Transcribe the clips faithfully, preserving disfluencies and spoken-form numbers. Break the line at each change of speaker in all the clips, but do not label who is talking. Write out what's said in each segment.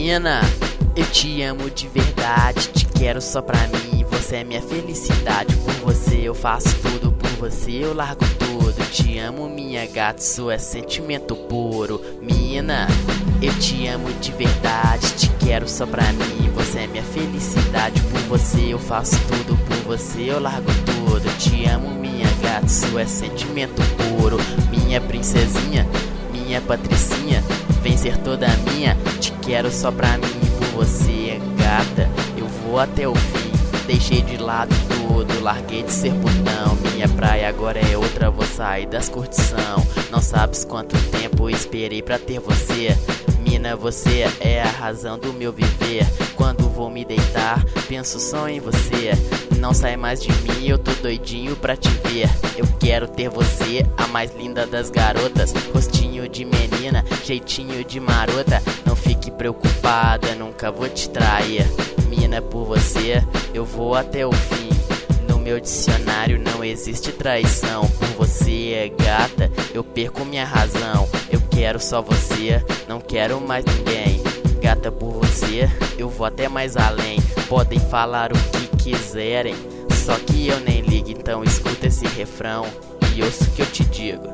Mina, eu te amo de verdade, te quero só pra mim, você é minha felicidade. Por você eu faço tudo, por você eu largo tudo. Te amo minha gata, isso é sentimento puro. Mina, eu te amo de verdade, te quero só pra mim, você é minha felicidade. Por você eu faço tudo, por você eu largo tudo. Te amo minha gata, isso é sentimento puro. Minha princesinha, minha patricinha, vem ser toda minha, te quero só pra mim. Por você, gata, eu vou até o fim. Deixei de lado tudo, larguei de ser putão. Minha praia agora é outra, vou sair das curtição. Não sabes quanto tempo esperei pra ter você. Mina, você é a razão do meu viver. Quando vou me deitar, penso só em você. Não sai mais de mim, eu tô doidinho pra te ver. Eu quero ter você, a mais linda das garotas. Rostinho de menina, jeitinho de marota. Não fique preocupada, nunca vou te trair. Mina, por você eu vou até o fim. No meu dicionário não existe traição. Por você, gata, eu perco minha razão. Eu quero só você, não quero mais ninguém. Gata, por você eu vou até mais além. Podem falar o que quiserem, só que eu nem ligo. Então escuta esse refrão e ouça o que eu te digo.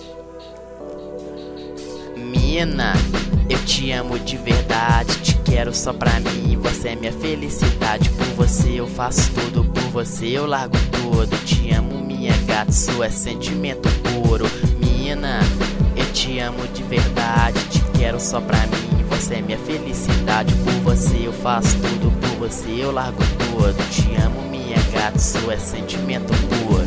Mina, eu te amo de verdade, te quero só pra mim, você é minha felicidade. Por você eu faço tudo, por você eu largo tudo. Te amo minha gata, isso é sentimento puro. Mina, eu te amo de verdade, te quero só pra mim, você é minha felicidade. Por você eu faço tudo, por você eu largo tudo. Te amo minha gata, isso é sentimento puro.